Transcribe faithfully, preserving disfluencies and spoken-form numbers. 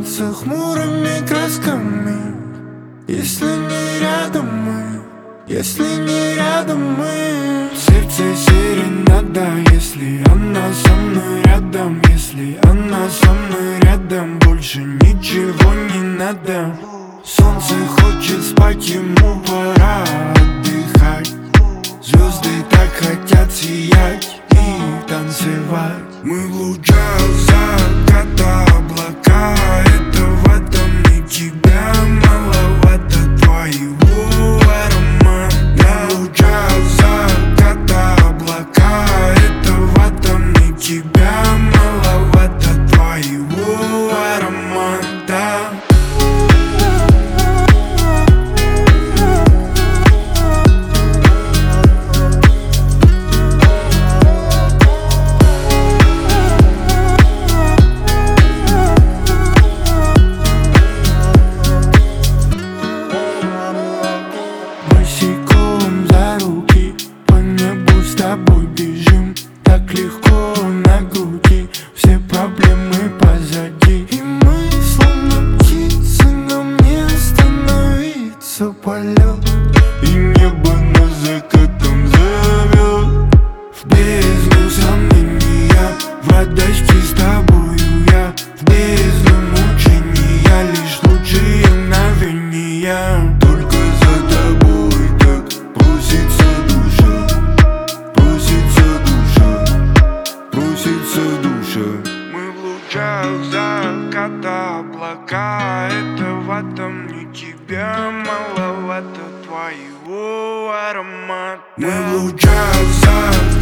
Солнце хмурыми красками. Если не рядом мы, если не рядом мы. В сердце серенада, если она со мной рядом. Если она со мной рядом, больше ничего не надо. Солнце хочет спать, ему пора отдыхать. Звезды так хотят сиять и танцевать. Мы в лучах заката, облака. Это в этом не тебя, маловато твоего аромата. Мы в лучах заката, облака. Это в этом не тебя, маловато твоего аромата. Босиком за руки по небу с тобой бежим. Так легко на груди, все проблемы позади. И мы словно птицы, нам не остановиться полет. И небо нас закатом зовет в бездну сомнения. В радости с тобою я, в бездну мучения. Лишь лучшие мгновения. Только за тобой так просится душа, просится душа, просится душа. Мы в лучах заката, облака. Это в этом не тебя, маловато твоего аромата. Мы в лучах заката.